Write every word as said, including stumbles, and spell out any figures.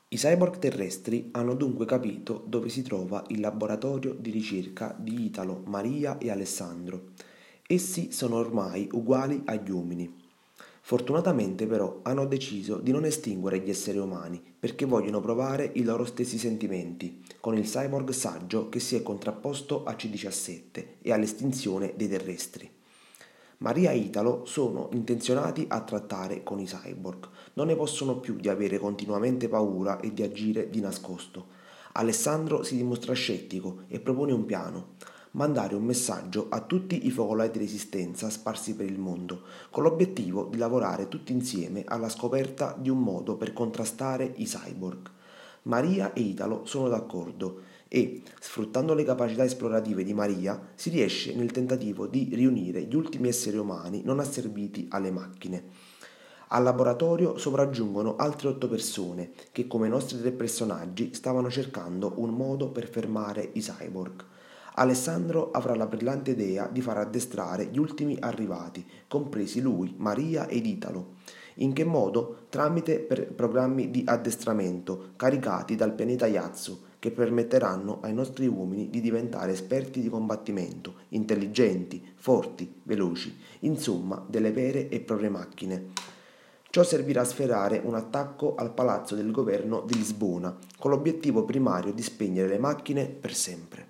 I cyborg terrestri hanno dunque capito dove si trova il laboratorio di ricerca di Italo, Maria e Alessandro. Essi sono ormai uguali agli uomini. Fortunatamente però hanno deciso di non estinguere gli esseri umani perché vogliono provare i loro stessi sentimenti con il cyborg saggio che si è contrapposto a C diciassette e all'estinzione dei terrestri. Maria e Italo sono intenzionati a trattare con i cyborg, non ne possono più di avere continuamente paura e di agire di nascosto. Alessandro si dimostra scettico e propone un piano: mandare un messaggio a tutti i focolai di resistenza sparsi per il mondo, con l'obiettivo di lavorare tutti insieme alla scoperta di un modo per contrastare i cyborg. Maria e Italo sono d'accordo e, sfruttando le capacità esplorative di Maria, si riesce nel tentativo di riunire gli ultimi esseri umani non asserviti alle macchine. Al laboratorio sopraggiungono altre otto persone che, come i nostri tre personaggi, stavano cercando un modo per fermare i cyborg. Alessandro avrà la brillante idea di far addestrare gli ultimi arrivati, compresi lui, Maria ed Italo. In che modo? Tramite per programmi di addestramento caricati dal pianeta Yazoo, che permetteranno ai nostri uomini di diventare esperti di combattimento, intelligenti, forti, veloci, insomma delle vere e proprie macchine. Ciò servirà a sferrare un attacco al palazzo del governo di Lisbona, con l'obiettivo primario di spegnere le macchine per sempre.